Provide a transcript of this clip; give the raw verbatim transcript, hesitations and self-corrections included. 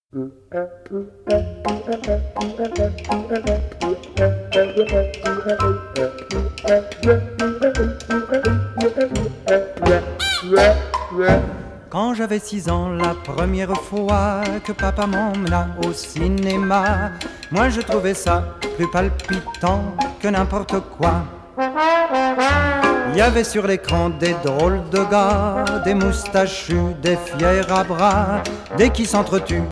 Quand j'avais six ans, la première fois que papa m'emmena au cinéma, moi je trouvais ça plus palpitant que n'importe quoi. Il y avait sur l'écran des drôles de gars, des moustachus, des fiers à bras, des qui s'entretuent